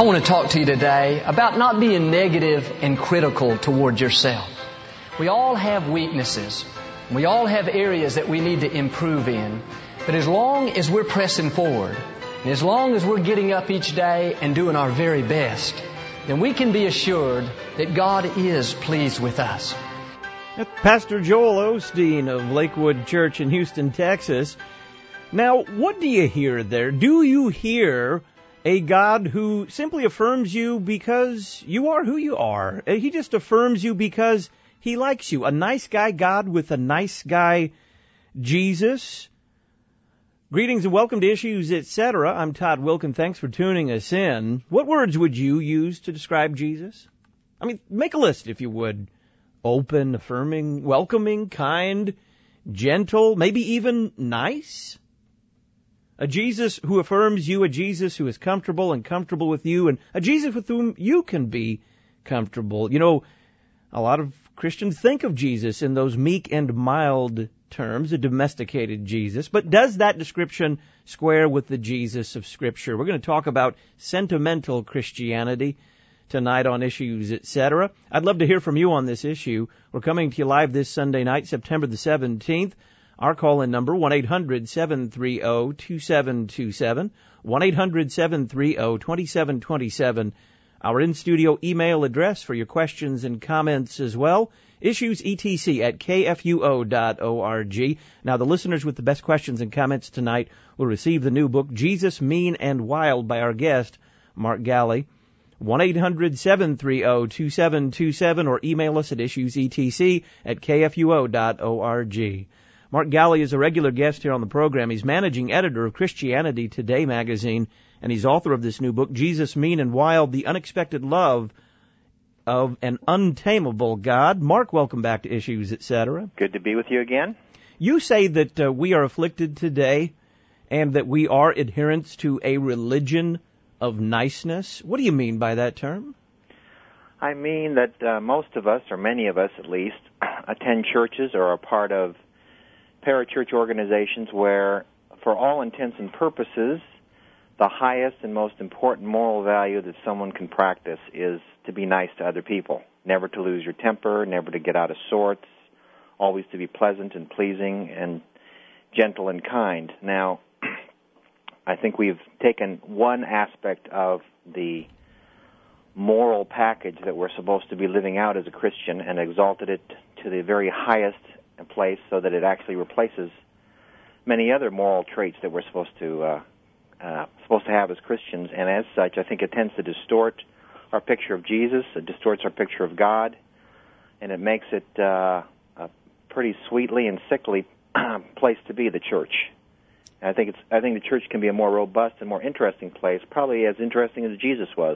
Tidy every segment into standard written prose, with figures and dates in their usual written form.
I want to talk to you today about not being negative and critical towards yourself. We all have weaknesses. We all have areas that we need to improve in. But as long as we're pressing forward, and as long as we're getting up each day and doing our very best, then we can be assured that God is pleased with us. Pastor Joel Osteen of Lakewood Church in Houston, Texas. Now, what do you hear there? Do you hear a God who simply affirms you because you are who you are? He just affirms you because He likes you. A nice guy God with a nice guy Jesus. Greetings and welcome to Issues, Etc. I'm Todd Wilkin. Thanks for tuning us in. What words would you use to describe Jesus? I mean, make a list if you would. Open, affirming, welcoming, kind, gentle, maybe even nice. A Jesus who affirms you, a Jesus who is comfortable and comfortable with you, and a Jesus with whom you can be comfortable. You know, a lot of Christians think of Jesus in those meek and mild terms, a domesticated Jesus. But does that description square with the Jesus of Scripture? We're going to talk about sentimental Christianity tonight on Issues, Etc. I'd love to hear from you on this issue. We're coming to you live this Sunday night, September the 17th. Our call-in number, 1-800-730-2727, 1-800-730-2727. Our in-studio email address for your questions and comments as well, issuesetc@kfuo.org. Now, the listeners with the best questions and comments tonight will receive the new book, Jesus, Mean and Wild, by our guest, Mark Galli. 1-800-730-2727 or email us at issuesetc@kfuo.org. Mark Galli is a regular guest here on the program. He's managing editor of Christianity Today magazine, and he's author of this new book, Jesus, Mean and Wild, The Unexpected Love of an Untamable God. Mark, welcome back to Issues, Etc. Good to be with you again. You say that we are afflicted today and that we are adherents to a religion of niceness. What do you mean by that term? I mean that most of us, or many of us at least, attend churches or are part of parachurch organizations where, for all intents and purposes, the highest and most important moral value that someone can practice is to be nice to other people, never to lose your temper, never to get out of sorts, always to be pleasant and pleasing and gentle and kind. Now, I think we've taken one aspect of the moral package that we're supposed to be living out as a Christian and exalted it to the very highest place so that it actually replaces many other moral traits that we're supposed to have as Christians. And as such, I think it tends to distort our picture of Jesus, it distorts our picture of God, and it makes it a pretty sweetly and sickly place to be, the church. I think the church can be a more robust and more interesting place, probably as interesting as Jesus was.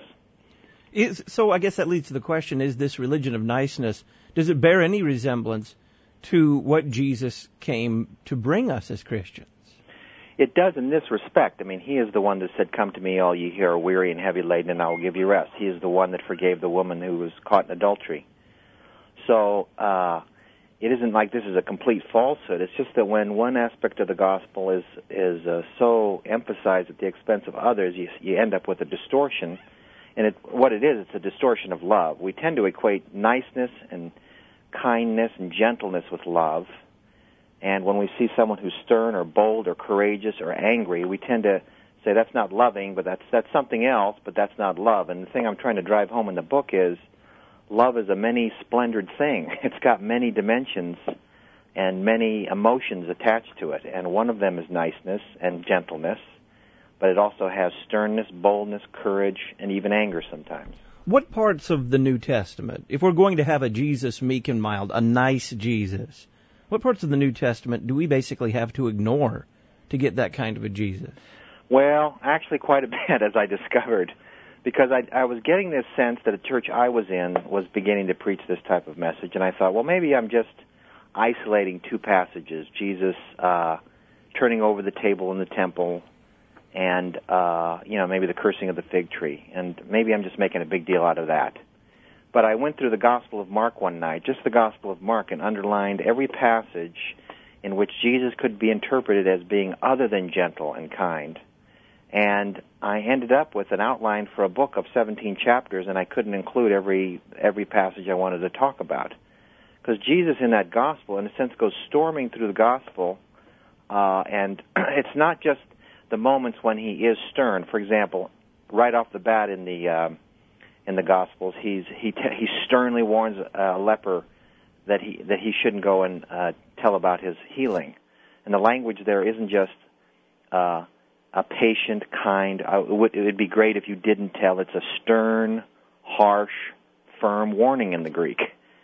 So I guess that leads to the question, is this religion of niceness, does it bear any resemblance to what Jesus came to bring us as Christians? It does in this respect. I mean, He is the one that said, "Come to me, all ye who are weary and heavy laden, and I will give you rest." He is the one that forgave the woman who was caught in adultery. So it isn't like this is a complete falsehood. It's just that when one aspect of the gospel is so emphasized at the expense of others, you end up with a distortion. And what it is, it's a distortion of love. We tend to equate niceness and kindness and gentleness with love. And when we see someone who's stern or bold or courageous or angry, we tend to say that's not loving, but that's something else, but that's not love. And the thing I'm trying to drive home in the book is love is a many-splendored thing. It's got many dimensions and many emotions attached to it. And one of them is niceness and gentleness, but it also has sternness, boldness, courage, and even anger sometimes. What parts of the New Testament, if we're going to have a Jesus meek and mild, a nice Jesus, what parts of the New Testament do we basically have to ignore to get that kind of a Jesus? Well, actually quite a bit, as I discovered, because I was getting this sense that a church I was in was beginning to preach this type of message, and I thought, well, maybe I'm just isolating two passages, Jesus turning over the table in the temple, and maybe the cursing of the fig tree, and maybe I'm just making a big deal out of that. But I went through the Gospel of Mark one night, just the Gospel of Mark, and underlined every passage in which Jesus could be interpreted as being other than gentle and kind. And I ended up with an outline for a book of 17 chapters, and I couldn't include every passage I wanted to talk about. Because Jesus in that gospel, in a sense, goes storming through the gospel, and it's not just the moments when he is stern. For example, right off the bat in the Gospels, he sternly warns a leper that he shouldn't go and tell about his healing. And the language there isn't just a patient, kind. It would be great if you didn't tell. It's a stern, harsh, firm warning in the Greek.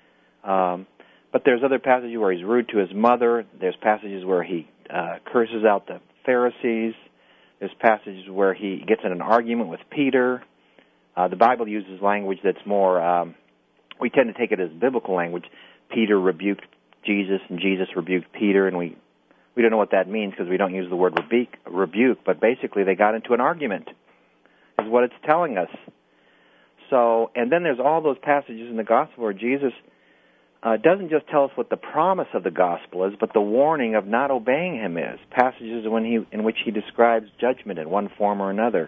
But there's other passages where he's rude to his mother. There's passages where he curses out the Pharisees. There's passages where he gets in an argument with Peter. The Bible uses language that's more, we tend to take it as biblical language. Peter rebuked Jesus, and Jesus rebuked Peter, and we don't know what that means because we don't use the word rebuke, but basically they got into an argument, is what it's telling us. So, and then there's all those passages in the gospel where Jesus doesn't just tell us what the promise of the gospel is, but the warning of not obeying him is. Passages in which he describes judgment in one form or another.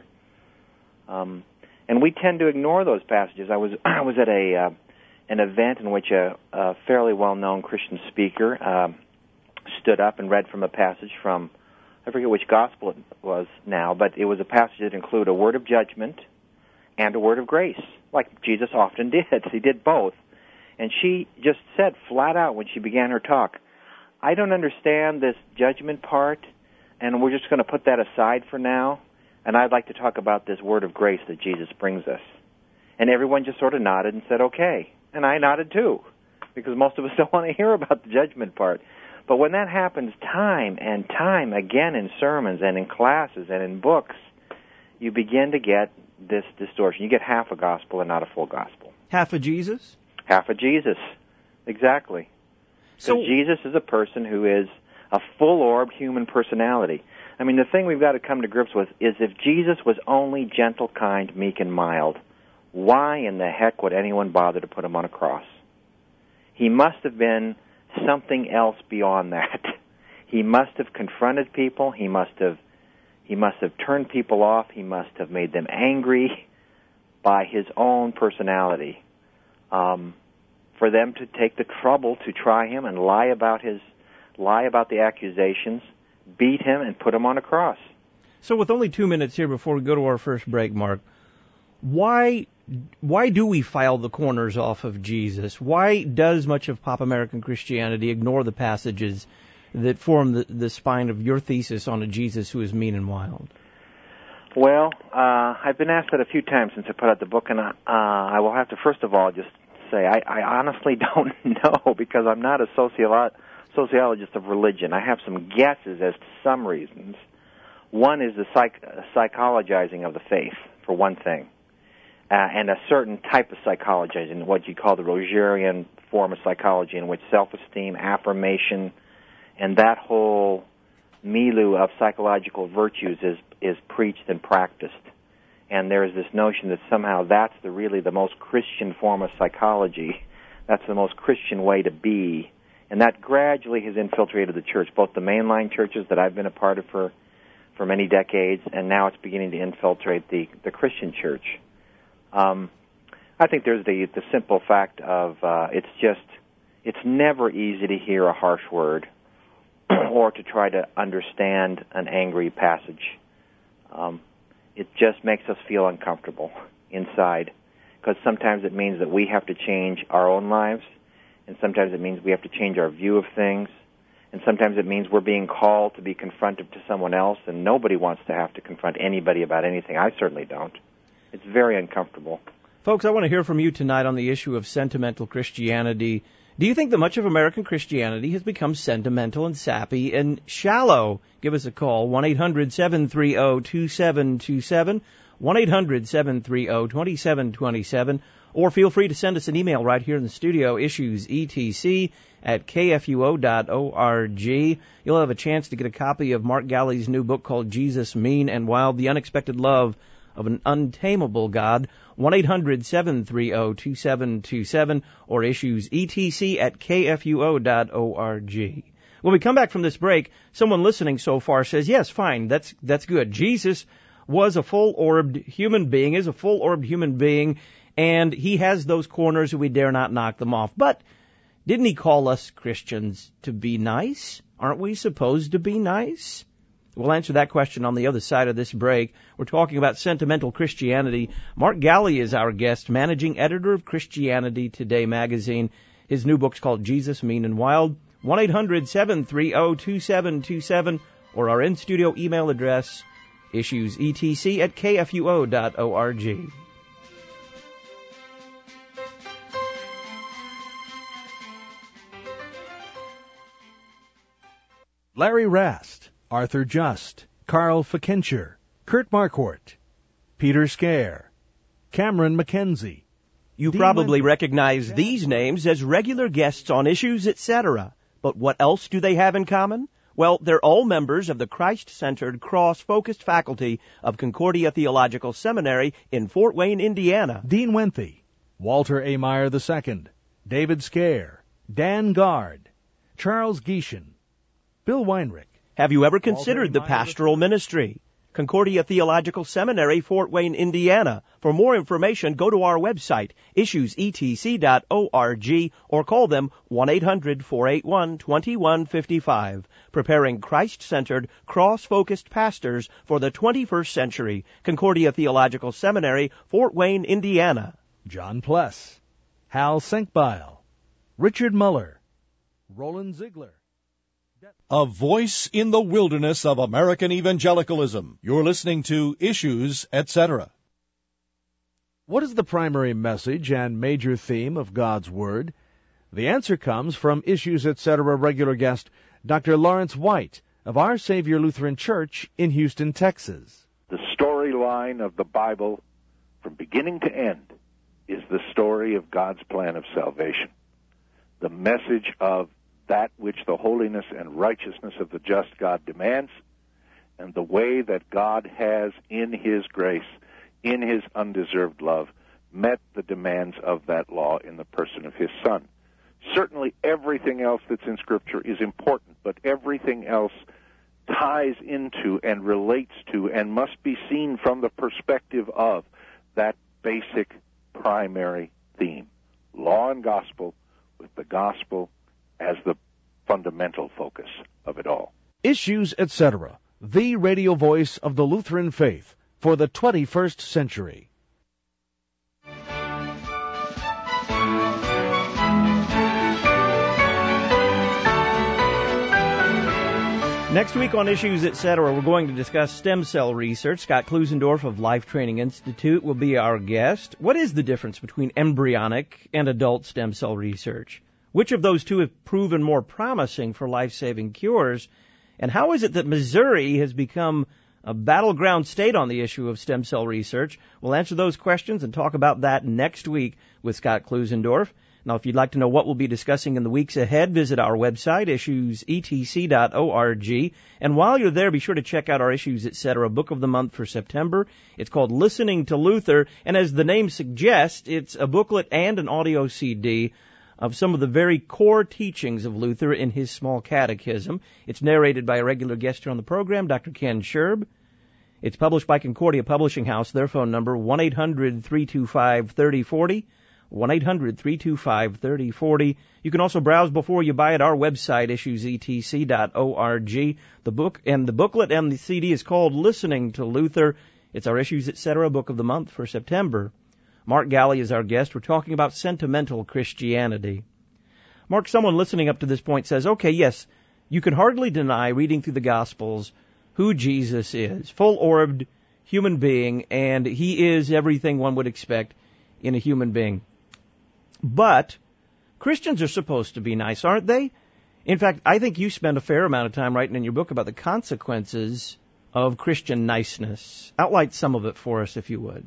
And we tend to ignore those passages. I was at an event in which a fairly well-known Christian speaker stood up and read from a passage from, I forget which gospel it was now, but it was a passage that included a word of judgment and a word of grace, like Jesus often did. He did both. And she just said flat out when she began her talk, I don't understand this judgment part, and we're just going to put that aside for now, and I'd like to talk about this word of grace that Jesus brings us. And everyone just sort of nodded and said, okay. And I nodded too, because most of us don't want to hear about the judgment part. But when that happens time and time again in sermons and in classes and in books, you begin to get this distortion. You get half a gospel and not a full gospel. Half of Jesus? Half of Jesus, exactly. So Jesus is a person who is a full-orbed human personality. I mean, the thing we've got to come to grips with is if Jesus was only gentle, kind, meek, and mild, why in the heck would anyone bother to put him on a cross? He must have been something else beyond that. He must have confronted people. He must have turned people off. He must have made them angry by his own personality. For them to take the trouble to try him and lie about the accusations, beat him, and put him on a cross. So with only 2 minutes here before we go to our first break, Mark, why do we file the corners off of Jesus? Why does much of pop American Christianity ignore the passages that form the spine of your thesis on a Jesus who is mean and wild? Well, I've been asked that a few times since I put out the book, and I will have to first of all just say I honestly don't know because I'm not a sociologist of religion. I have some guesses as to some reasons. One is the psychologizing of the faith, for one thing, and a certain type of psychologizing, what you call the Rogerian form of psychology, in which self-esteem, affirmation, and that whole milieu of psychological virtues is preached and practiced. And there is this notion that somehow that's really the most Christian form of psychology. That's the most Christian way to be. And that gradually has infiltrated the church, both the mainline churches that I've been a part of for many decades, and now it's beginning to infiltrate the Christian church. I think there's the simple fact of it's never easy to hear a harsh word or to try to understand an angry passage. It just makes us feel uncomfortable inside, because sometimes it means that we have to change our own lives, and sometimes it means we have to change our view of things, and sometimes it means we're being called to be confrontive to someone else, and nobody wants to have to confront anybody about anything. I certainly don't. It's very uncomfortable. Folks, I want to hear from you tonight on the issue of sentimental Christianity. Do you think that much of American Christianity has become sentimental and sappy and shallow? Give us a call, 1-800-730-2727, 1-800-730-2727, or feel free to send us an email right here in the studio, issuesetc@kfuo.org. You'll have a chance to get a copy of Mark Galli's new book called Jesus, Mean and Wild, The Unexpected Love of an Untamable God, 1-800-730-2727, or issuesetc@kfuo.org. When we come back from this break, someone listening so far says, yes, fine, that's good. Jesus was a full-orbed human being, is a full-orbed human being, and he has those corners and we dare not knock them off. But didn't he call us Christians to be nice? Aren't we supposed to be nice? We'll answer that question on the other side of this break. We're talking about sentimental Christianity. Mark Galli is our guest, managing editor of Christianity Today magazine. His new book's called Jesus, Mean and Wild. 1-800-730-2727 or our in-studio email address, issuesetc@kfuo.org. Larry Rast, Arthur Just, Carl Fikencher, Kurt Marquardt, Peter Scare, Cameron McKenzie. You probably recognize these names as regular guests on Issues, etc. But what else do they have in common? Well, they're all members of the Christ-centered, cross-focused faculty of Concordia Theological Seminary in Fort Wayne, Indiana. Dean Wenthy, Walter A. Meyer II, David Scare, Dan Gard, Charles Gieshin, Bill Weinrich. Have you ever considered the pastoral ministry? Concordia Theological Seminary, Fort Wayne, Indiana. For more information, go to our website, issuesetc.org, or call them 1-800-481-2155. Preparing Christ-centered, cross-focused pastors for the 21st century. Concordia Theological Seminary, Fort Wayne, Indiana. John Pless, Hal Senkbeil, Richard Muller, Roland Ziegler. A voice in the wilderness of American evangelicalism. You're listening to Issues, etc. What is the primary message and major theme of God's Word? The answer comes from Issues, etc. regular guest Dr. Lawrence White of Our Savior Lutheran Church in Houston, Texas. The storyline of the Bible, from beginning to end, is the story of God's plan of salvation. The message of that which the holiness and righteousness of the just God demands, and the way that God has, in His grace, in His undeserved love, met the demands of that law in the person of His Son. Certainly everything else that's in Scripture is important, but everything else ties into and relates to and must be seen from the perspective of that basic primary theme, law and gospel, with the gospel as the fundamental focus of it all. Issues, etc., the radio voice of the Lutheran faith for the 21st century. Next week on Issues, etc., we're going to discuss stem cell research. Scott Klusendorf of Life Training Institute will be our guest. What is the difference between embryonic and adult stem cell research? Which of those two have proven more promising for life-saving cures? And how is it that Missouri has become a battleground state on the issue of stem cell research? We'll answer those questions and talk about that next week with Scott Klusendorf. Now, if you'd like to know what we'll be discussing in the weeks ahead, visit our website, issuesetc.org. And while you're there, be sure to check out our Issues, etc. Book of the Month for September. It's called Listening to Luther, and as the name suggests, it's a booklet and an audio CD of some of the very core teachings of Luther in his small catechism. It's narrated by a regular guest here on the program, Dr. Ken Scherb. It's published by Concordia Publishing House. Their phone number, 1-800-325-3040, 1-800-325-3040. You can also browse before you buy at our website, issuesetc.org. The book and the booklet and the CD is called Listening to Luther. It's our Issues, etc. Book of the Month for September. Mark Galli is our guest. We're talking about sentimental Christianity. Mark, someone listening up to this point says, okay, yes, you can hardly deny, reading through the Gospels, who Jesus is. Full-orbed human being, and He is everything one would expect in a human being. But Christians are supposed to be nice, aren't they? In fact, I think you spend a fair amount of time writing in your book about the consequences of Christian niceness. Outline some of it for us, if you would.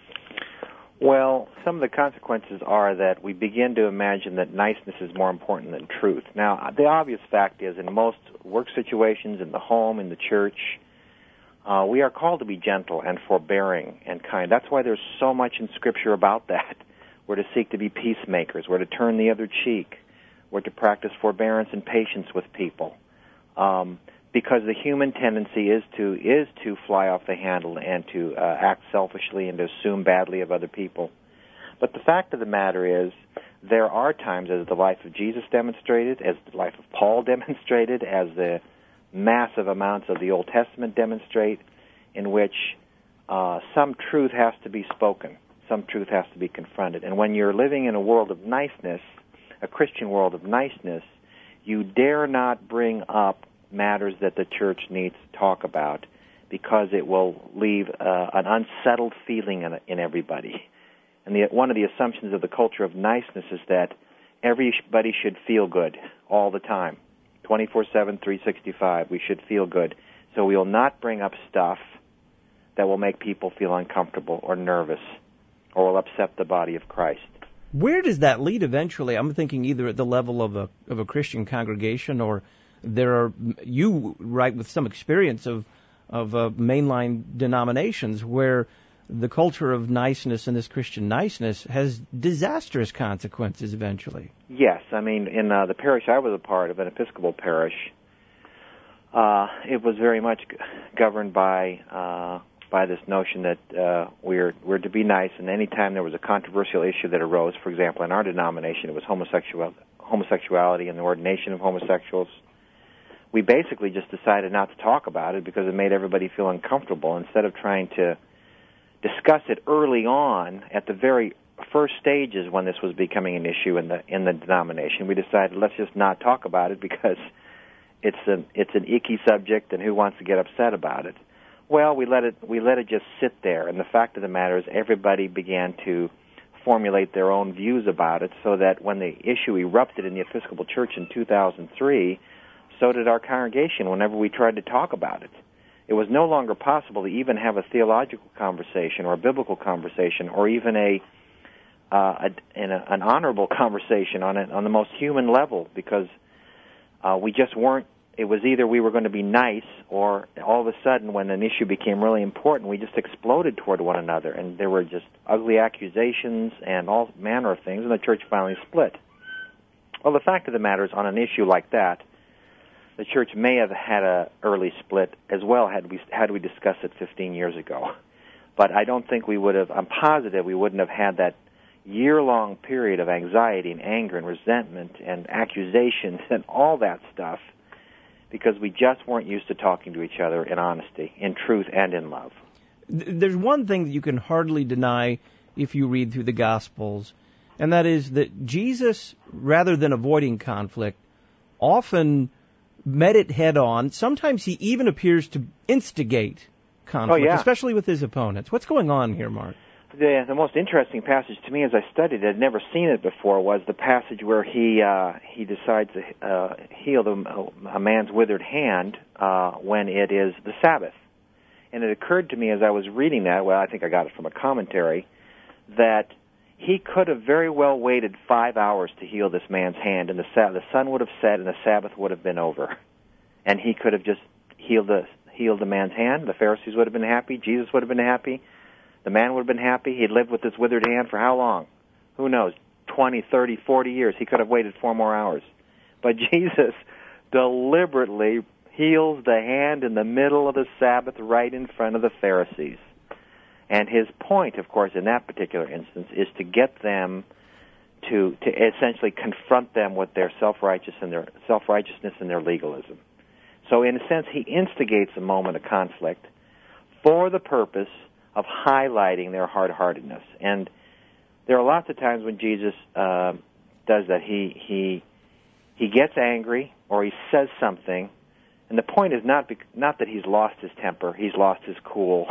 Well, some of the consequences are that we begin to imagine that niceness is more important than truth. Now, the obvious fact is in most work situations, in the home, in the church, we are called to be gentle and forbearing and kind. That's why there's so much in Scripture about that. We're to seek to be peacemakers. We're to turn the other cheek. We're to practice forbearance and patience with people. because the human tendency is to fly off the handle and to act selfishly and to assume badly of other people. But the fact of the matter is, there are times, as the life of Jesus demonstrated, as the life of Paul demonstrated, as the massive amounts of the Old Testament demonstrate, in which some truth has to be spoken, some truth has to be confronted. And when you're living in a world of niceness, a Christian world of niceness, you dare not bring up matters that the church needs to talk about, because it will leave an unsettled feeling in everybody. And one of the assumptions of the culture of niceness is that everybody should feel good all the time, 24/7, 365. We should feel good. So we will not bring up stuff that will make people feel uncomfortable or nervous or will upset the body of Christ. Where does that lead eventually? I'm thinking either at the level of a Christian congregation, or you write with some experience of mainline denominations where the culture of niceness and this Christian niceness has disastrous consequences eventually. Yes, I mean, in the parish I was a part of, an Episcopal parish, it was very much governed by this notion that we're to be nice, and any time there was a controversial issue that arose, for example, in our denomination, it was homosexuality and the ordination of homosexuals, we basically just decided not to talk about it because it made everybody feel uncomfortable. Instead of trying to discuss it early on at the very first stages when this was becoming an issue in the denomination, we decided let's just not talk about it because it's an icky subject, and who wants to get upset about it? Well, we let it just sit there, and the fact of the matter is everybody began to formulate their own views about it, so that when the issue erupted in the Episcopal Church in 2003, so did our congregation whenever we tried to talk about it. It was no longer possible to even have a theological conversation or a biblical conversation or even an honorable conversation on the most human level, because we just weren't. It was either we were going to be nice, or all of a sudden when an issue became really important, we just exploded toward one another, and there were just ugly accusations and all manner of things, and the church finally split. Well, the fact of the matter is, on an issue like that, the church may have had an early split as well had we discussed it 15 years ago. But I don't think we would have. I'm positive we wouldn't have had that year-long period of anxiety and anger and resentment and accusations and all that stuff, because we just weren't used to talking to each other in honesty, in truth, and in love. There's one thing that you can hardly deny if you read through the Gospels, and that is that Jesus, rather than avoiding conflict, often met it head on. Sometimes he even appears to instigate conflict, especially with his opponents. What's going on here, Mark? The most interesting passage to me, as I studied it, I'd never seen it before, was the passage where he decides to heal a man's withered hand when it is the Sabbath. And it occurred to me as I was reading that, well, I think I got it from a commentary, that he could have very well waited 5 hours to heal this man's hand, and the sun would have set and the Sabbath would have been over. And he could have just healed the man's hand. The Pharisees would have been happy. Jesus would have been happy. The man would have been happy. He'd lived with this withered hand for how long? Who knows? 20, 30, 40 years. He could have waited 4 more hours. But Jesus deliberately heals the hand in the middle of the Sabbath right in front of the Pharisees. And his point, of course, in that particular instance, is to get them to essentially confront them with their self-righteousness and their legalism. So in a sense, he instigates a moment of conflict for the purpose of highlighting their hard-heartedness. And there are lots of times when Jesus does that. He gets angry or he says something, and the point is not that he's lost his temper, he's lost his cool,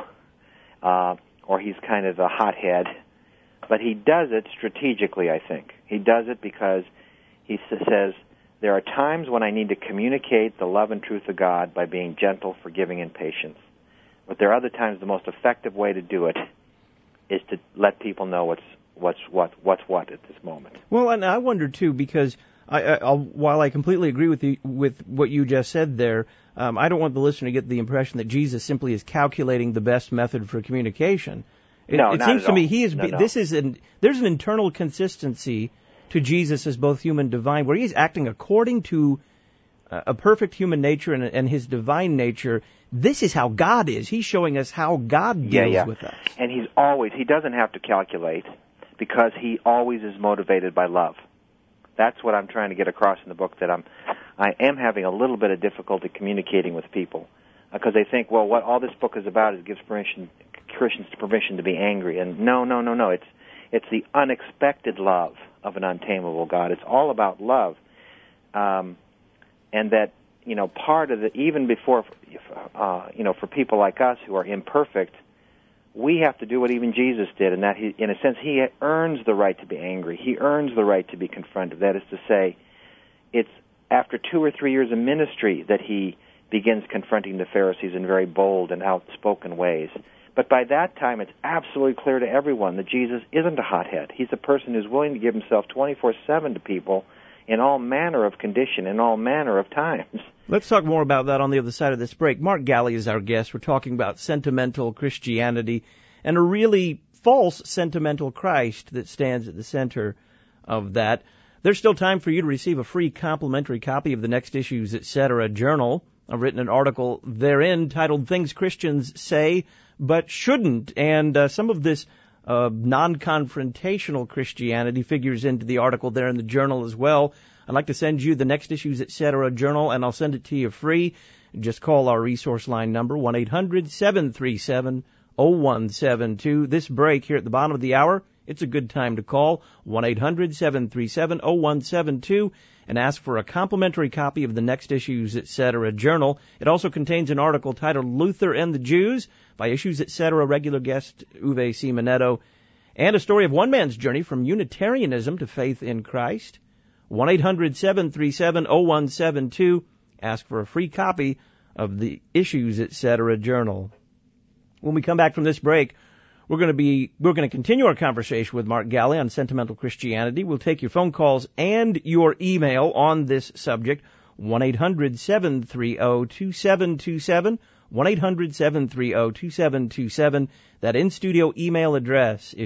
or he's kind of a hothead, but he does it strategically, I think. He does it because he says, there are times when I need to communicate the love and truth of God by being gentle, forgiving, and patient. But there are other times the most effective way to do it is to let people know what's what at this moment. Well, and I wonder too, because while I completely agree with what you just said there, I don't want the listener to get the impression that Jesus simply is calculating the best method for communication. It seems to me there's an internal consistency to Jesus as both human and divine, where he's acting according to a perfect human nature and his divine nature. This is how God is. He's showing us how God deals with us. And he doesn't have to calculate, because he always is motivated by love. That's what I'm trying to get across in the book, that I am having a little bit of difficulty communicating with people, because they think, well, what all this book is about is gives Christians permission to be angry. And no. It's the unexpected love of an untamable God. It's all about love. And that, part of it, even before, for people like us who are imperfect, we have to do what even Jesus did, and that in a sense, he earns the right to be angry. He earns the right to be confronted. That is to say, it's after 2 or 3 years of ministry that he begins confronting the Pharisees in very bold and outspoken ways. But by that time, it's absolutely clear to everyone that Jesus isn't a hothead. He's a person who's willing to give himself 24/7 to people in all manner of condition, in all manner of times. Let's talk more about that on the other side of this break. Mark Galli is our guest. We're talking about sentimental Christianity and a really false sentimental Christ that stands at the center of that. There's still time for you to receive a free complimentary copy of the Next Issues, Etc. journal. I've written an article therein titled Things Christians Say But Shouldn't, and some of this non-confrontational Christianity figures into the article there in the journal as well. I'd like to send you the Next Issues, Etc. journal, and I'll send it to you free. Just call our resource line number, 1-800-737-0172. This break here at the bottom of the hour, it's a good time to call, 1-800-737-0172, and ask for a complimentary copy of the Next Issues, Etc. journal. It also contains an article titled Luther and the Jews by Issues, Etc. regular guest Uwe Simonetto, and a story of one man's journey from Unitarianism to faith in Christ. 1-800-737-0172. Ask for a free copy of the Issues, Etc. journal. When we come back from this break, we're going to continue our conversation with Mark Galli on sentimental Christianity. We'll take your phone calls and your email on this subject. 1-800-730-2727. 1-800-730-2727. That in-studio email address,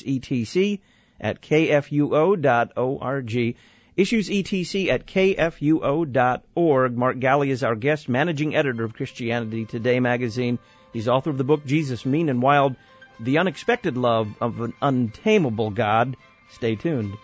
issuesetc@kfuo.org. issuesetc@kfuo.org. Mark Galli is our guest, managing editor of Christianity Today magazine. He's author of the book Jesus, Mean and Wild, The Unexpected Love of an Untamable God. Stay tuned.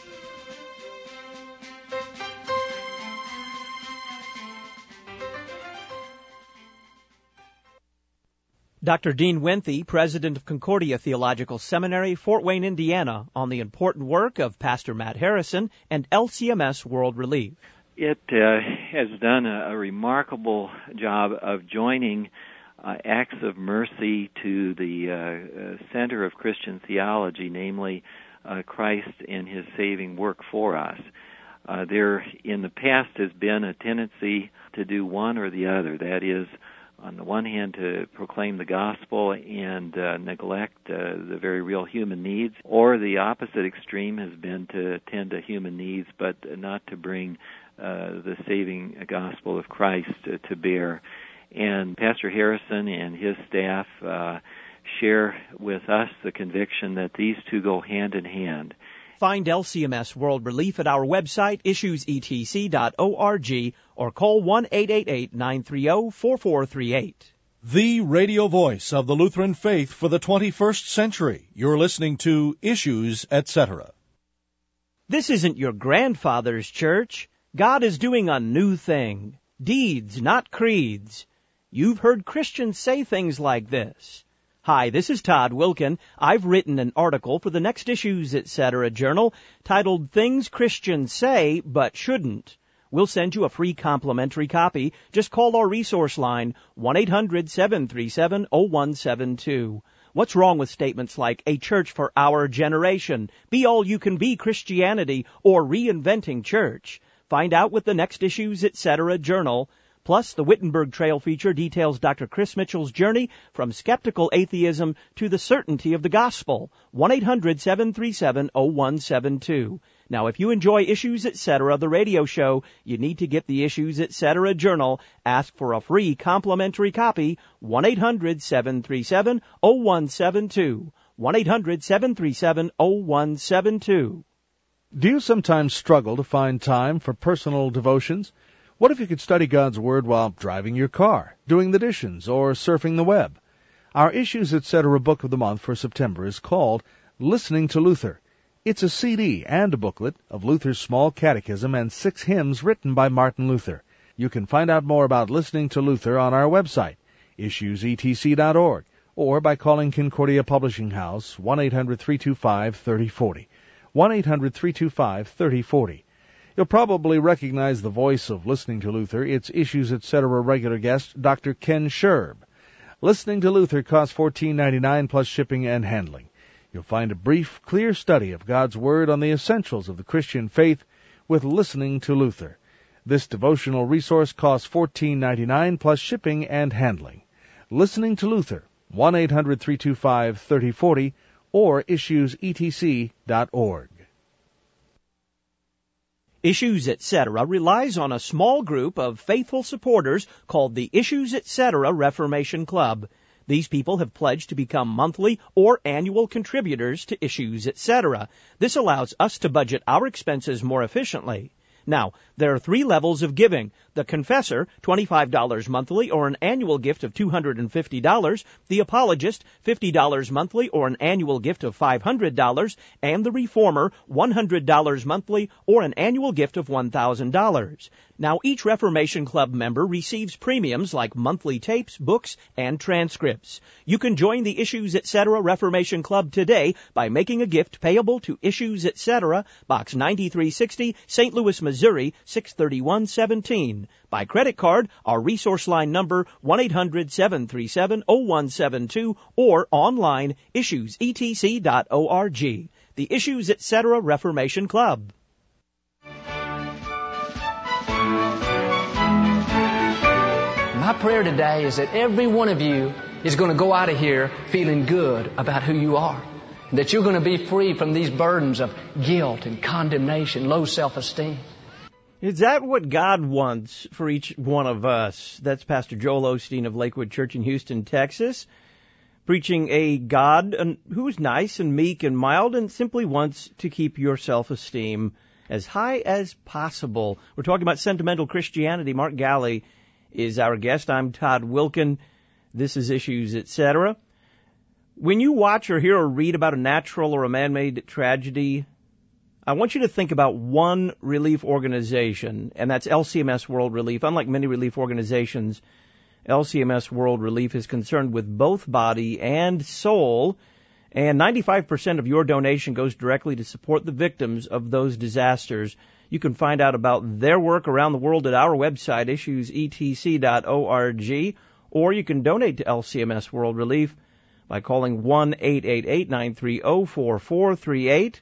Dr. Dean Winthy, president of Concordia Theological Seminary, Fort Wayne, Indiana, on the important work of Pastor Matt Harrison and LCMS World Relief. It has done a remarkable job of joining acts of mercy to the center of Christian theology, namely Christ and his saving work for us. There, in the past, has been a tendency to do one or the other. That is, on the one hand, to proclaim the gospel and neglect the very real human needs, or the opposite extreme has been to tend to human needs but not to bring the saving gospel of Christ to bear. And Pastor Harrison and his staff share with us the conviction that these two go hand in hand. Find LCMS World Relief at our website, issuesetc.org, or call 1-888-930-4438. The radio voice of the Lutheran faith for the 21st century. You're listening to Issues, Etc. This isn't your grandfather's church. God is doing a new thing. Deeds, not creeds. You've heard Christians say things like this. Hi, this is Todd Wilkin. I've written an article for the Next Issues, Etc. journal titled Things Christians Say But Shouldn't. We'll send you a free complimentary copy. Just call our resource line, 1-800-737-0172. What's wrong with statements like a church for our generation, be all you can be Christianity, or reinventing church? Find out with the Next Issues, Etc. journal. Plus, the Wittenberg Trail feature details Dr. Chris Mitchell's journey from skeptical atheism to the certainty of the gospel. 1-800-737-0172. Now, if you enjoy Issues, Etc., the radio show, you need to get the Issues, Etc. journal. Ask for a free complimentary copy. 1-800-737-0172. 1-800-737-0172. Do you sometimes struggle to find time for personal devotions? What if you could study God's Word while driving your car, doing the dishes, or surfing the web? Our Issues, Etc. book of the month for September is called Listening to Luther. It's a CD and a booklet of Luther's Small Catechism and 6 hymns written by Martin Luther. You can find out more about Listening to Luther on our website, issuesetc.org, or by calling Concordia Publishing House, 1-800-325-3040, 1-800-325-3040. You'll probably recognize the voice of Listening to Luther. It's Issues, Etc. regular guest, Dr. Ken Scherb. Listening to Luther costs $14.99 plus shipping and handling. You'll find a brief, clear study of God's Word on the essentials of the Christian faith with Listening to Luther. This devotional resource costs $14.99 plus shipping and handling. Listening to Luther, 1-800-325-3040 or issuesetc.org. Issues Etc. relies on a small group of faithful supporters called the Issues Etc. Reformation Club. These people have pledged to become monthly or annual contributors to Issues Etc. This allows us to budget our expenses more efficiently. Now, there are 3 levels of giving. The Confessor, $25 monthly or an annual gift of $250. The Apologist, $50 monthly or an annual gift of $500. And the Reformer, $100 monthly or an annual gift of $1,000. Now, each Reformation Club member receives premiums like monthly tapes, books, and transcripts. You can join the Issues Etc. Reformation Club today by making a gift payable to Issues Etc., Box 9360, St. Louis, Missouri, 63117. By credit card, our resource line number 1-800-737-0172 or online issuesetc.org. The Issues Etc. Reformation Club. My prayer today is that every one of you is going to go out of here feeling good about who you are. That you're going to be free from these burdens of guilt and condemnation, low self-esteem. Is that what God wants for each one of us? That's Pastor Joel Osteen of Lakewood Church in Houston, Texas, preaching a God who is nice and meek and mild and simply wants to keep your self-esteem as high as possible. We're talking about sentimental Christianity. Mark Galli is our guest. I'm Todd Wilkin. This is Issues, Etc. When you watch or hear or read about a natural or a man-made tragedy, I want you to think about one relief organization, and that's LCMS World Relief. Unlike many relief organizations, LCMS World Relief is concerned with both body and soul, and 95% of your donation goes directly to support the victims of those disasters. You can find out about their work around the world at our website, issuesetc.org, or you can donate to LCMS World Relief by calling 1-888-930-4438,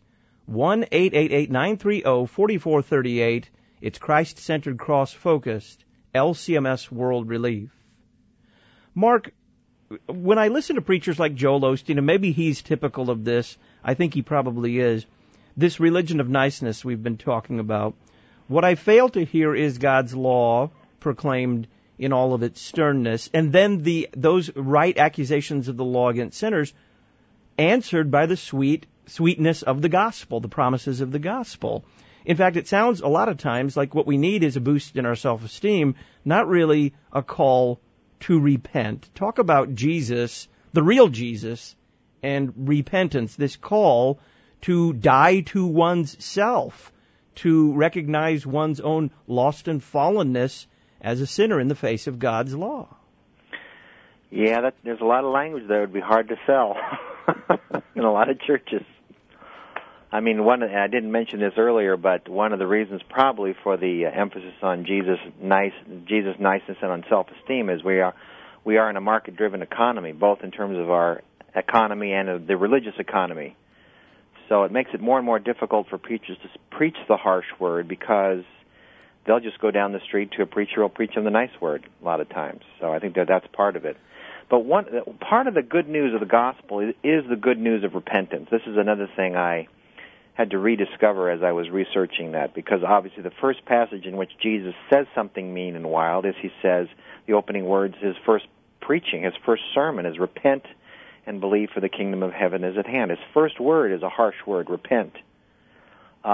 1-888-930-4438. It's Christ-centered, cross-focused, LCMS World Relief. Mark, when I listen to preachers like Joel Osteen, and maybe he's typical of this, I think he probably is, this religion of niceness we've been talking about, what I fail to hear is God's law proclaimed in all of its sternness, and then those right accusations of the law against sinners answered by the sweetness of the gospel, the promises of the gospel. In fact, it sounds a lot of times like what we need is a boost in our self-esteem, not really a call to repent. Talk about Jesus, the real Jesus, and repentance, this call to die to one's self, to recognize one's own lost and fallenness as a sinner in the face of God's law. Yeah, there's a lot of language that would be hard to sell in a lot of churches. I mean, I didn't mention this earlier, but one of the reasons probably for the emphasis on Jesus' niceness and on self-esteem is we are in a market-driven economy, both in terms of our economy and of the religious economy. So it makes it more and more difficult for preachers to preach the harsh word because they'll just go down the street to a preacher who will preach them the nice word a lot of times. So I think that's part of it. But part of the good news of the gospel is the good news of repentance. This is another thing I had to rediscover as I was researching that, because obviously the first passage in which Jesus says something mean and wild is he says, the opening words, his first preaching, his first sermon is repent and believe, for the kingdom of heaven is at hand. His first word is a harsh word, repent.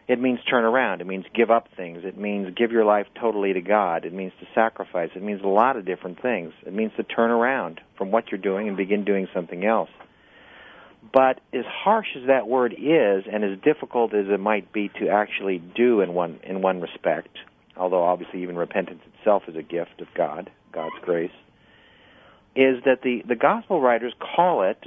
It means turn around. It means give up things. It means give your life totally to God. It means to sacrifice. It means a lot of different things. It means to turn around from what you're doing and begin doing something else. But as harsh as that word is, and as difficult as it might be to actually do in one respect, although obviously even repentance itself is a gift of God, God's grace, is that the gospel writers call it,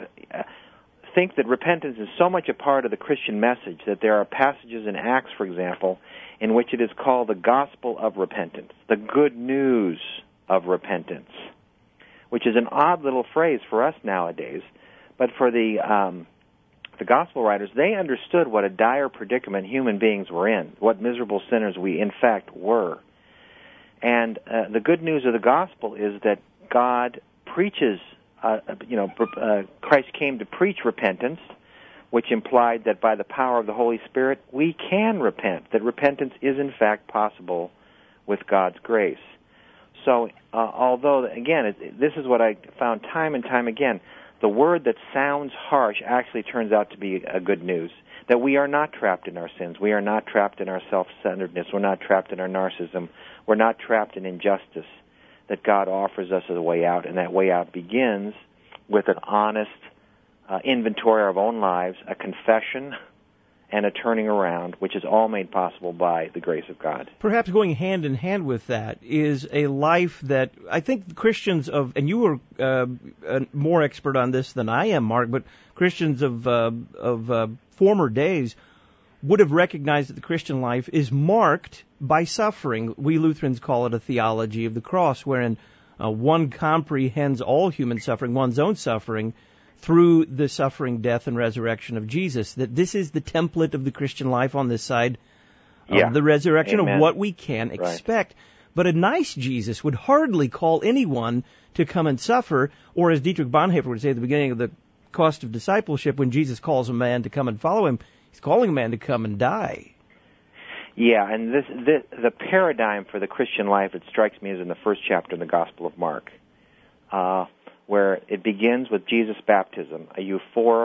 think that repentance is so much a part of the Christian message that there are passages in Acts, for example, in which it is called the gospel of repentance, the good news of repentance, which is an odd little phrase for us nowadays. But for the gospel writers, they understood what a dire predicament human beings were in, what miserable sinners we in fact were. And the good news of the gospel is that God preaches, Christ came to preach repentance, which implied that by the power of the Holy Spirit we can repent, that repentance is in fact possible with God's grace. So although, again, this is what I found time and time again, the word that sounds harsh actually turns out to be a good news, that we are not trapped in our sins. We are not trapped in our self-centeredness. We're not trapped in our narcissism. We're not trapped in injustice, that God offers us as a way out, and that way out begins with an honest inventory of our own lives, a confession, and a turning around, which is all made possible by the grace of God. Perhaps going hand in hand with that is a life that I think Christians of, and you are more expert on this than I am, Mark, but Christians of former days would have recognized that the Christian life is marked by suffering. We Lutherans call it a theology of the cross, wherein one comprehends all human suffering, one's own suffering, through the suffering, death, and resurrection of Jesus, that this is the template of the Christian life on this side of the resurrection, Amen. of what we can expect. But a nice Jesus would hardly call anyone to come and suffer, or as Dietrich Bonhoeffer would say at the beginning of the Cost of Discipleship, when Jesus calls a man to come and follow him, he's calling a man to come and die. Yeah, and the paradigm for the Christian life, it strikes me, is in the first chapter in the Gospel of Mark, where it begins with Jesus' baptism, a euphoric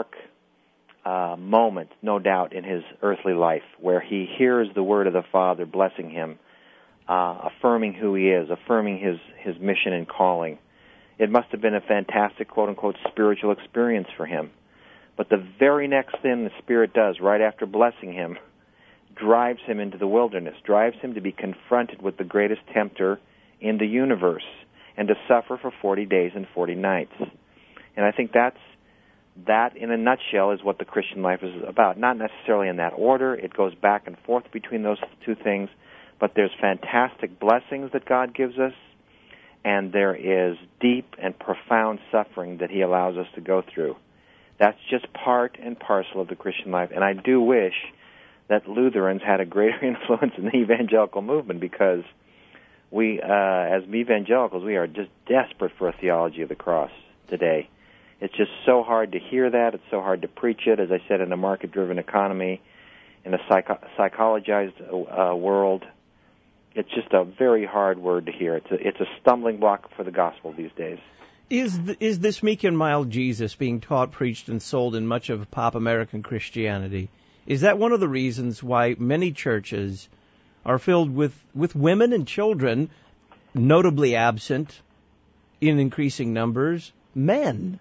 moment, no doubt, in his earthly life, where he hears the word of the Father blessing him, affirming who he is, affirming his mission and calling. It must have been a fantastic, quote-unquote, spiritual experience for him. But the very next thing the Spirit does, right after blessing him, drives him into the wilderness, drives him to be confronted with the greatest tempter in the universe, and to suffer for 40 days and 40 nights. And I think that in a nutshell is what the Christian life is about. Not necessarily in that order. It goes back and forth between those two things, but there's fantastic blessings that God gives us, and there is deep and profound suffering that he allows us to go through. That's just part and parcel of the Christian life. And I do wish that Lutherans had a greater influence in the evangelical movement, because we, as evangelicals, we are just desperate for a theology of the cross today. It's just so hard to hear that. It's so hard to preach it. As I said, in a market-driven economy, in a psychologized world, it's just a very hard word to hear. It's a stumbling block for the gospel these days. Is this meek and mild Jesus being taught, preached, and sold in much of pop American Christianity? Is that one of the reasons why many churches are filled with women and children, notably absent in increasing numbers, men?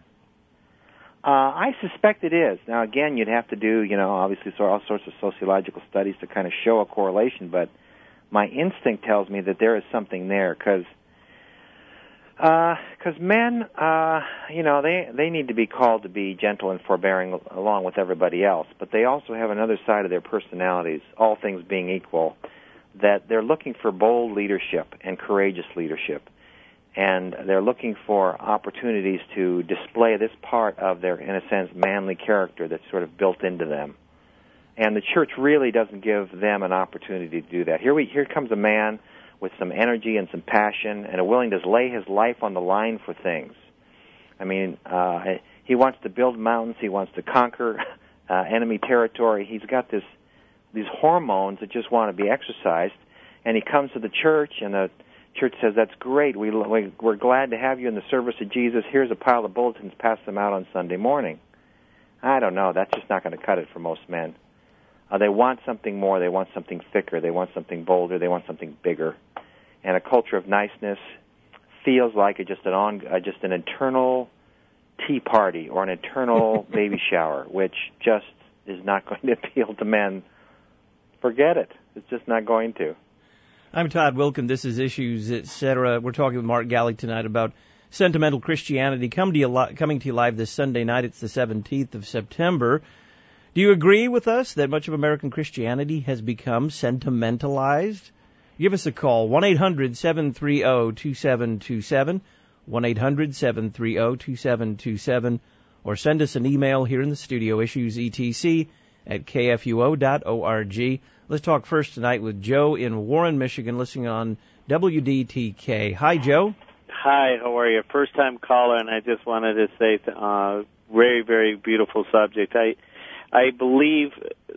I suspect it is. Now, again, you'd have to do, obviously all sorts of sociological studies to kind of show a correlation, but my instinct tells me that there is something there, because men, they need to be called to be gentle and forbearing along with everybody else, but they also have another side of their personalities, all things being equal, that they're looking for bold leadership and courageous leadership. And they're looking for opportunities to display this part of their, in a sense, manly character that's sort of built into them. And the church really doesn't give them an opportunity to do that. Here comes a man with some energy and some passion and a willingness to lay his life on the line for things. I mean, he wants to build mountains. He wants to conquer enemy territory. He's got these hormones that just want to be exercised. And he comes to the church, and the church says, "That's great. We're glad to have you in the service of Jesus. Here's a pile of bulletins. Pass them out on Sunday morning." I don't know. That's just not going to cut it for most men. They want something more. They want something thicker. They want something bolder. They want something bigger. And a culture of niceness feels like just an eternal tea party or an eternal baby shower, which just is not going to appeal to men. Forget it. It's just not going to. I'm Todd Wilkin. This is Issues, Etc. We're talking with Mark Galli tonight about sentimental Christianity. Coming to you live this Sunday night. It's the 17th of September. Do you agree with us that much of American Christianity has become sentimentalized? Give us a call, 1-800-730-2727, 1-800-730-2727, or send us an email here in the studio, issuesetc@kfuo.org. Let's talk first tonight with Joe in Warren, Michigan, listening on WDTK. Hi, Joe. Hi, how are you? First-time caller, and I just wanted to say, very, very beautiful subject. I believe,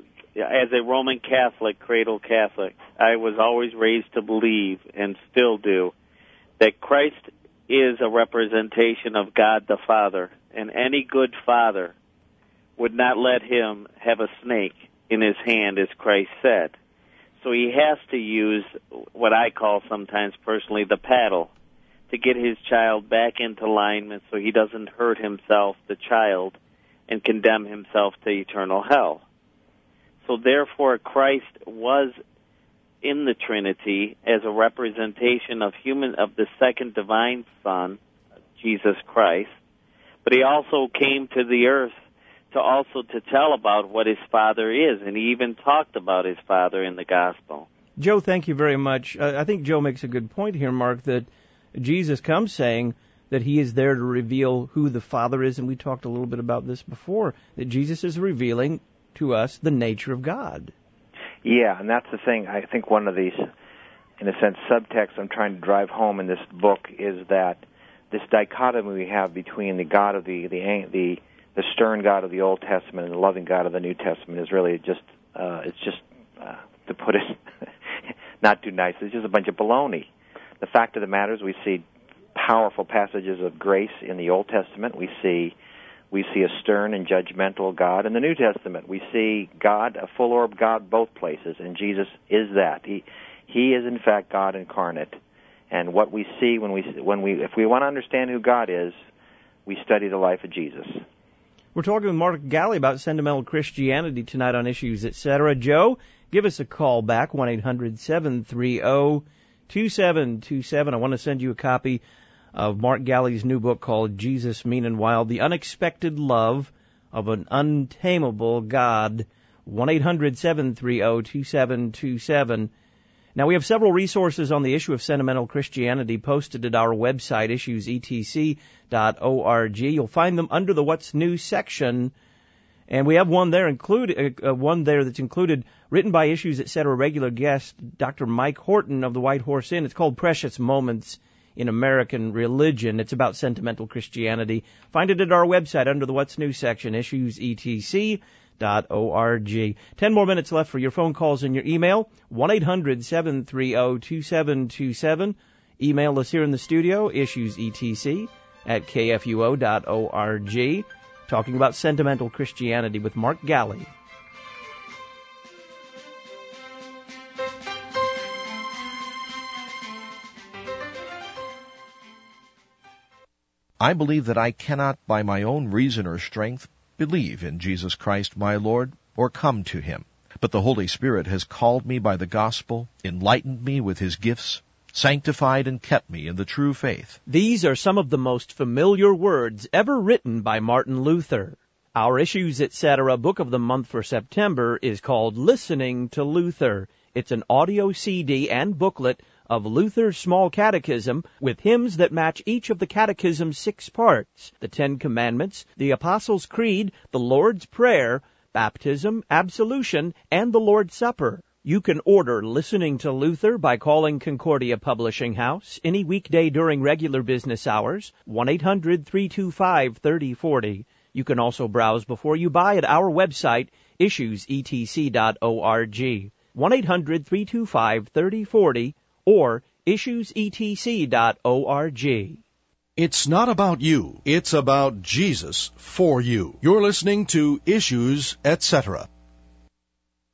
as a Roman Catholic, cradle Catholic, I was always raised to believe, and still do, that Christ is a representation of God the Father, and any good father would not let him have a snake in his hand, as Christ said. So he has to use what I call sometimes personally the paddle to get his child back into alignment so he doesn't hurt himself, the child, and condemn himself to eternal hell. So therefore, Christ was in the Trinity as a representation of the second divine Son, Jesus Christ, but he also came to the earth to tell about what his Father is, and he even talked about his Father in the Gospel. Joe, thank you very much. I think Joe makes a good point here, Mark, that Jesus comes saying that he is there to reveal who the Father is, and we talked a little bit about this before, that Jesus is revealing to us the nature of God. Yeah, and that's the thing. I think one of these, in a sense, subtexts I'm trying to drive home in this book is that this dichotomy we have between the God of the stern God of the Old Testament and the loving God of the New Testament is really just, to put it not too nice, it's just a bunch of baloney. The fact of the matter is we see powerful passages of grace in the Old Testament. We see a stern and judgmental God in the New Testament. We see God, a full-orb God, both places, and Jesus is that. He is in fact God incarnate. And what we see if we want to understand who God is, we study the life of Jesus. We're talking with Mark Galli about sentimental Christianity tonight on Issues, Etc. Joe, give us a call back, 1-800-730-2727. I want to send you a copy of Mark Galli's new book called Jesus, Mean and Wild, The Unexpected Love of an Untamable God, 1-800-730-2727. Now, we have several resources on the issue of sentimental Christianity posted at our website, issuesetc.org. You'll find them under the What's New section, and we have one there that's included, written by Issues, Etc. regular guest Dr. Mike Horton of the White Horse Inn. It's called Precious Moments in American Religion. It's about sentimental Christianity. Find it at our website under the What's New section, issuesetc.org. 10 more minutes left for your phone calls and your email, 1-800-730-2727. Email us here in the studio, issuesetc@kfuo.org. Talking about sentimental Christianity with Mark Galli. I believe that I cannot, by my own reason or strength, believe in Jesus Christ my Lord, or come to him. But the Holy Spirit has called me by the gospel, enlightened me with his gifts, sanctified and kept me in the true faith. These are some of the most familiar words ever written by Martin Luther. Our Issues, Etc. book of the month for September is called Listening to Luther. It's an audio CD and booklet of Luther's Small Catechism with hymns that match each of the Catechism's 6 parts: the 10 Commandments, the Apostles' Creed, the Lord's Prayer, baptism, absolution, and the Lord's Supper. You can order Listening to Luther by calling Concordia Publishing House any weekday during regular business hours, 1-800-325-3040. You can also browse before you buy at our website, issuesetc.org, 1-800-325-3040, or issuesetc.org. It's not about you. It's about Jesus for you. You're listening to Issues, Etc.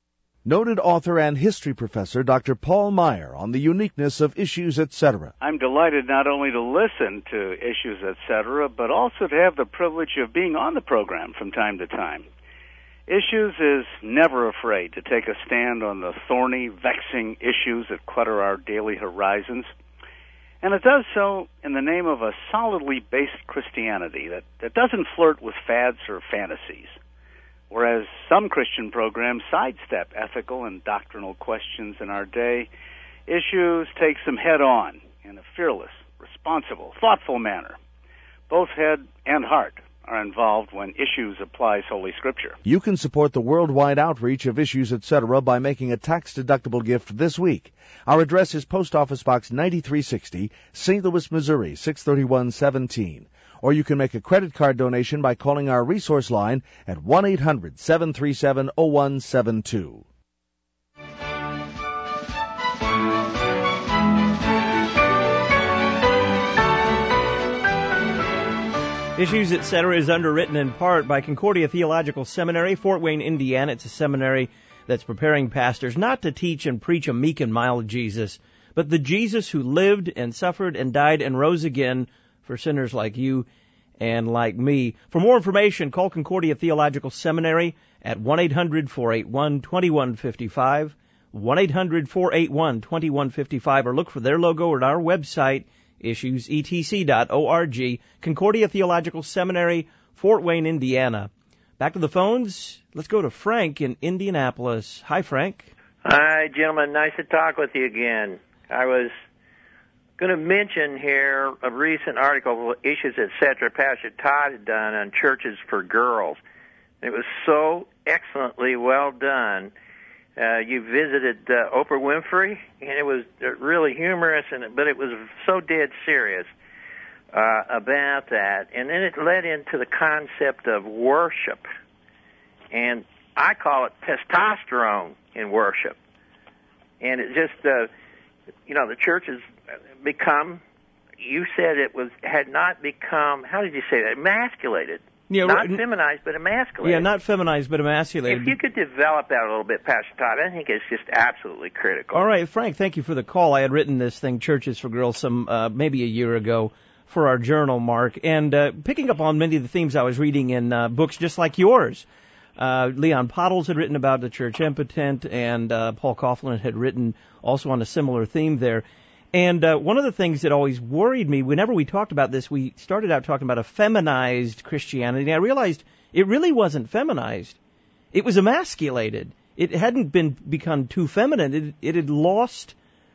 Noted author and history professor Dr. Paul Meyer on the uniqueness of Issues, Etc. I'm delighted not only to listen to Issues, Etc., but also to have the privilege of being on the program from time to time. Issues is never afraid to take a stand on the thorny, vexing issues that clutter our daily horizons. And it does so in the name of a solidly based Christianity that doesn't flirt with fads or fantasies. Whereas some Christian programs sidestep ethical and doctrinal questions in our day, Issues takes them head on in a fearless, responsible, thoughtful manner. Both head and heart are involved when Issues applies Holy Scripture. You can support the worldwide outreach of Issues, Etc. by making a tax-deductible gift this week. Our address is Post Office Box 9360, St. Louis, Missouri, 63117. Or you can make a credit card donation by calling our resource line at 1-800-737-0172. Issues, Etc. is underwritten in part by Concordia Theological Seminary, Fort Wayne, Indiana. It's a seminary that's preparing pastors not to teach and preach a meek and mild Jesus, but the Jesus who lived and suffered and died and rose again for sinners like you and like me. For more information, call Concordia Theological Seminary at 1-800-481-2155, 1-800-481-2155, or look for their logo at our website, issuesetc.org. Concordia Theological Seminary, Fort Wayne, Indiana. Back to the phones. Let's go to Frank in Indianapolis. Hi, Frank. Hi, gentlemen. Nice to talk with you again. I was going to mention here a recent article, Issues, Etc., Pastor Todd had done on churches for girls. It was so excellently well done. You visited Oprah Winfrey, and it was really humorous, but it was so dead serious about that. And then it led into the concept of worship, and I call it testosterone in worship. And it just, the church has become, you said had not become, how did you say that, emasculated. Yeah, not feminized, but emasculated. Yeah, not feminized, but emasculated. If you could develop that a little bit, Pastor Todd, I think it's just absolutely critical. All right, Frank, thank you for the call. I had written this thing, Churches for Girls, maybe a year ago for our journal, Mark, and picking up on many of the themes I was reading in books just like yours. Leon Pottles had written about the church impotent, and Paul Coughlin had written also on a similar theme there. And one of the things that always worried me, whenever we talked about this, we started out talking about a feminized Christianity. And I realized it really wasn't feminized. It was emasculated. It hadn't become too feminine. It had lost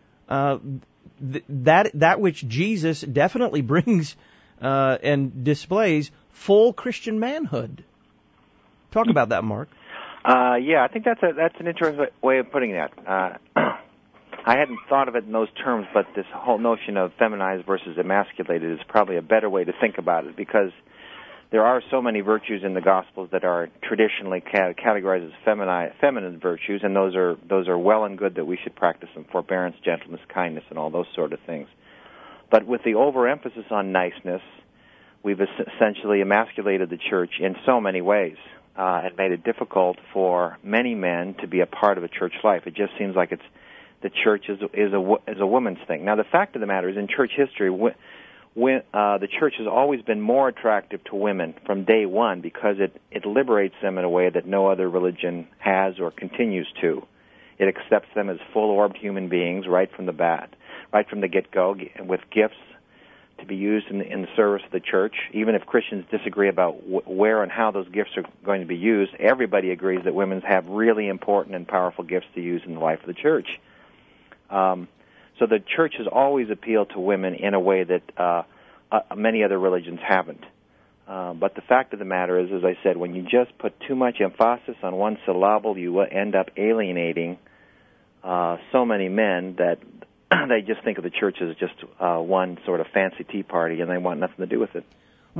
that which Jesus definitely brings and displays full Christian manhood. Talk about that, Mark. Yeah, I think that's an interesting way of putting that. I hadn't thought of it in those terms, but this whole notion of feminized versus emasculated is probably a better way to think about it, because there are so many virtues in the Gospels that are traditionally categorized as feminine virtues, and those are well and good that we should practice them: forbearance, gentleness, kindness, and all those sort of things. But with the overemphasis on niceness, we've essentially emasculated the church in so many ways and made it difficult for many men to be a part of a church life. It just seems like the church is a woman's thing. Now, the fact of the matter is, in church history, the church has always been more attractive to women from day one, because it liberates them in a way that no other religion has or continues to. It accepts them as full-orbed human beings right from the get-go, with gifts to be used in the service of the church. Even if Christians disagree about where and how those gifts are going to be used, everybody agrees that women have really important and powerful gifts to use in the life of the church. So the church has always appealed to women in a way that many other religions haven't. But the fact of the matter is, as I said, when you just put too much emphasis on one syllable, you end up alienating so many men that they just think of the church as just one sort of fancy tea party, and they want nothing to do with it.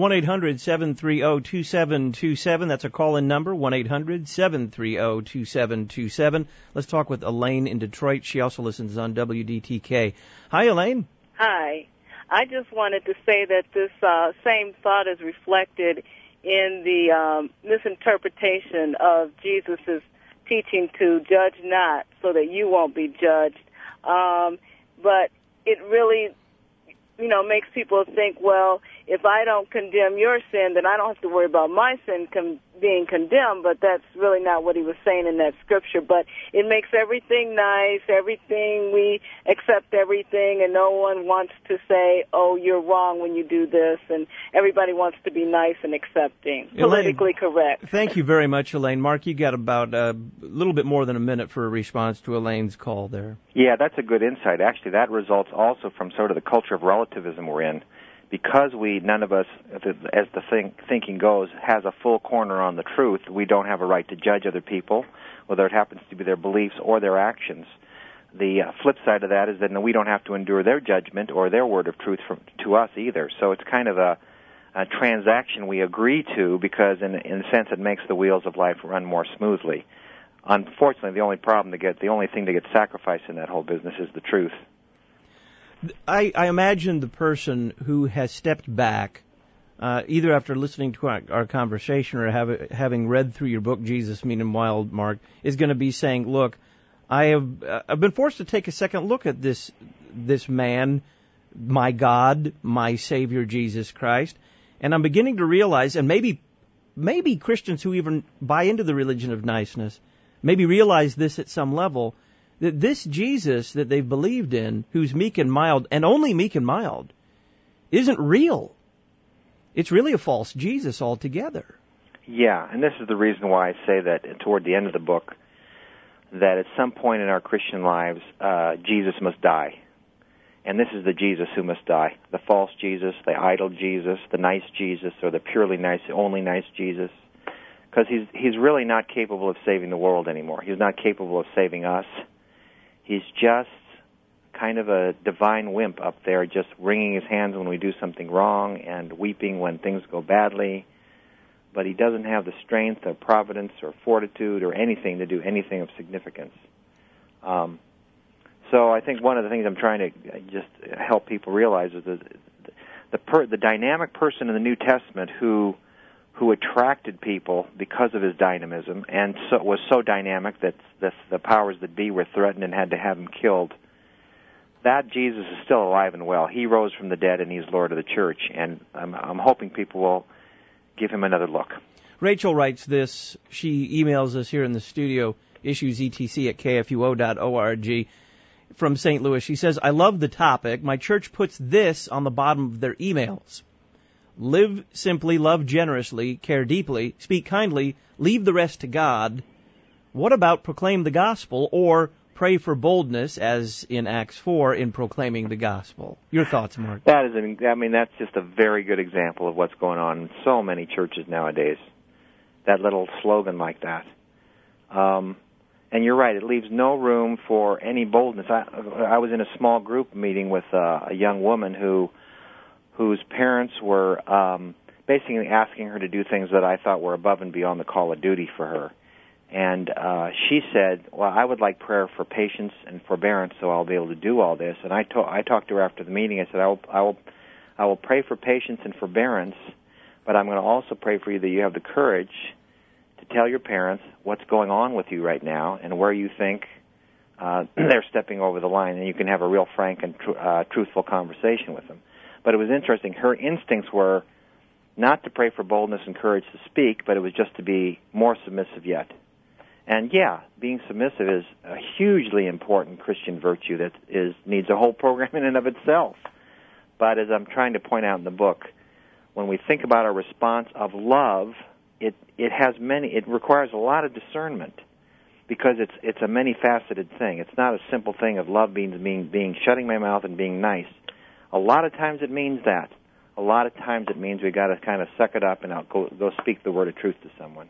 1-800-730-2727. That's a call-in number, 1-800-730-2727. Let's talk with Elaine in Detroit. She also listens on WDTK. Hi, Elaine. Hi. I just wanted to say that this same thought is reflected in the misinterpretation of Jesus' teaching to judge not so that you won't be judged. But it really, makes people think, well, if I don't condemn your sin, then I don't have to worry about my sin being condemned, but that's really not what he was saying in that scripture. But it makes everything nice, we accept everything, and no one wants to say, oh, you're wrong when you do this, and everybody wants to be nice and accepting, politically correct. Thank you very much, Elaine. Mark, you got about a little bit more than a minute for a response to Elaine's call there. Yeah, that's a good insight. Actually, that results also from sort of the culture of relativism we're in. Because none of us, as the thinking goes, has a full corner on the truth, we don't have a right to judge other people, whether it happens to be their beliefs or their actions. The flip side of that is that we don't have to endure their judgment or their word of truth to us either. So it's kind of a transaction we agree to because, in a sense, it makes the wheels of life run more smoothly. Unfortunately, the only thing that gets sacrificed in that whole business is the truth. I imagine the person who has stepped back, either after listening to our conversation or having read through your book, Jesus, Mean and Wild, Mark, is going to be saying, look, I've been forced to take a second look at this man, my God, my Savior, Jesus Christ, and I'm beginning to realize, and maybe Christians who even buy into the religion of niceness, maybe realize this at some level, that this Jesus that they've believed in, who's meek and mild, and only meek and mild, isn't real. It's really a false Jesus altogether. Yeah, and this is the reason why I say that toward the end of the book, that at some point in our Christian lives, Jesus must die. And this is the Jesus who must die. The false Jesus, the idol Jesus, the nice Jesus, or the purely nice, only nice Jesus. Because he's really not capable of saving the world anymore. He's not capable of saving us. He's just kind of a divine wimp up there, just wringing his hands when we do something wrong and weeping when things go badly. But he doesn't have the strength or providence or fortitude or anything to do anything of significance. So I think one of the things I'm trying to just help people realize is that the dynamic person in the New Testament who attracted people because of his dynamism and was so dynamic that the powers that be were threatened and had to have him killed, that Jesus is still alive and well. He rose from the dead and he's Lord of the church, and I'm hoping people will give him another look. Rachel writes this. She emails us here in the studio, issuesetc@kfuo.org, from St. Louis. She says, I love the topic. My church puts this on the bottom of their emails. Live simply, love generously, care deeply, speak kindly, leave the rest to God. What about proclaim the gospel or pray for boldness, as in Acts 4, in proclaiming the gospel? Your thoughts, Mark? That's just a very good example of what's going on in so many churches nowadays. That little slogan like that. And you're right, it leaves no room for any boldness. I was in a small group meeting with a young woman whose parents were basically asking her to do things that I thought were above and beyond the call of duty for her. And she said, well, I would like prayer for patience and forbearance so I'll be able to do all this. And I talked to her after the meeting. I said, I will pray for patience and forbearance, but I'm going to also pray for you that you have the courage to tell your parents what's going on with you right now and where you think they're stepping over the line, and you can have a real frank and truthful conversation with them. But it was interesting. Her instincts were not to pray for boldness and courage to speak, but it was just to be more submissive yet. And yeah, being submissive is a hugely important Christian virtue that needs a whole program in and of itself. But as I'm trying to point out in the book, when we think about our response of love, it requires a lot of discernment because it's a many-faceted thing. It's not a simple thing of love being shutting my mouth and being nice. A lot of times it means that. A lot of times it means we got to kind of suck it up and go speak the word of truth to someone.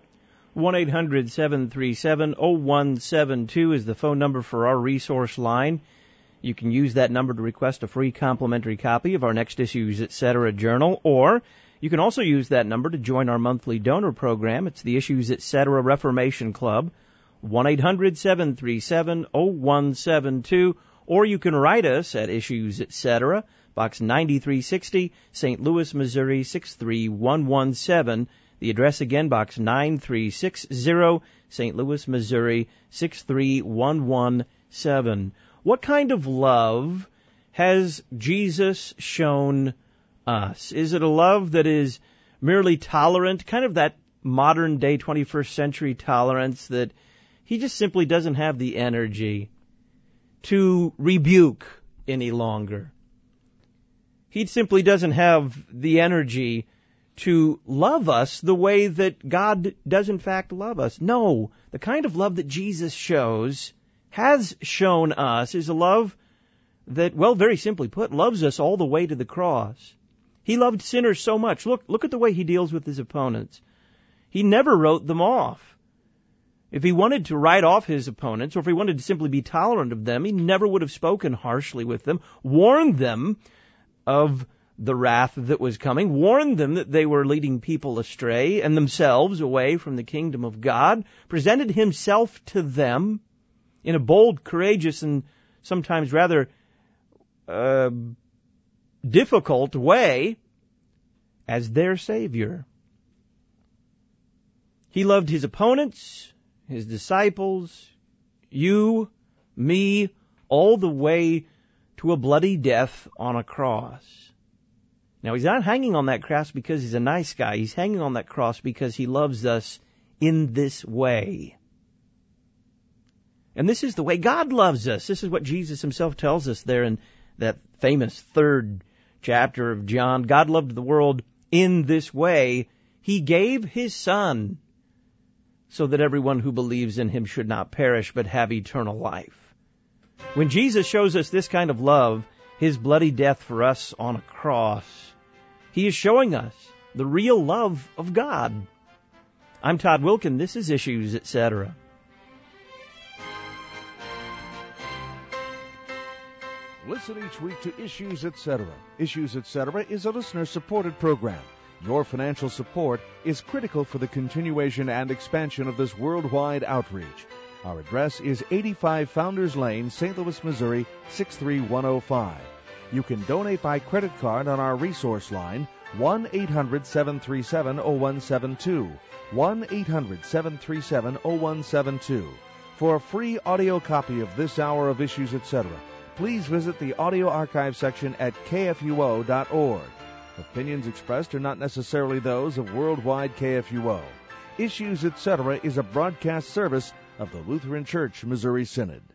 1-800-737-0172 is the phone number for our resource line. You can use that number to request a free complimentary copy of our Next Issues, Etc. journal, or you can also use that number to join our monthly donor program. It's the Issues, Etc. Reformation Club, 1-800-737-0172, or you can write us at Issues, Etc., Box 9360, St. Louis, Missouri, 63117. The address again, Box 9360, St. Louis, Missouri, 63117. What kind of love has Jesus shown us? Is it a love that is merely tolerant, kind of that modern-day 21st century tolerance that he just simply doesn't have the energy to rebuke any longer? He simply doesn't have the energy to love us the way that God does in fact love us. No, the kind of love that Jesus has shown us, is a love that, well, very simply put, loves us all the way to the cross. He loved sinners so much. Look at the way he deals with his opponents. He never wrote them off. If he wanted to write off his opponents, or if he wanted to simply be tolerant of them, he never would have spoken harshly with them, warned them of the wrath that was coming, warned them that they were leading people astray and themselves away from the kingdom of God, presented himself to them in a bold, courageous, and sometimes rather difficult way as their Savior. He loved his opponents, his disciples, you, me, all the way to a bloody death on a cross. Now, he's not hanging on that cross because he's a nice guy. He's hanging on that cross because he loves us in this way. And this is the way God loves us. This is what Jesus himself tells us there in that famous 3rd chapter of John. God loved the world in this way. He gave his Son so that everyone who believes in him should not perish but have eternal life. When Jesus shows us this kind of love, his bloody death for us on a cross, he is showing us the real love of God. I'm Todd Wilkin. This is Issues, Etc. Listen each week to Issues, Etc. Issues, Etc. is a listener-supported program. Your financial support is critical for the continuation and expansion of this worldwide outreach. Our address is 85 Founders Lane, St. Louis, Missouri, 63105. You can donate by credit card on our resource line, 1-800-737-0172, 1-800-737-0172. For a free audio copy of this hour of Issues, Etc., please visit the audio archive section at kfuo.org. Opinions expressed are not necessarily those of Worldwide KFUO. Issues, Etc. is a broadcast service of the Lutheran Church Missouri Synod.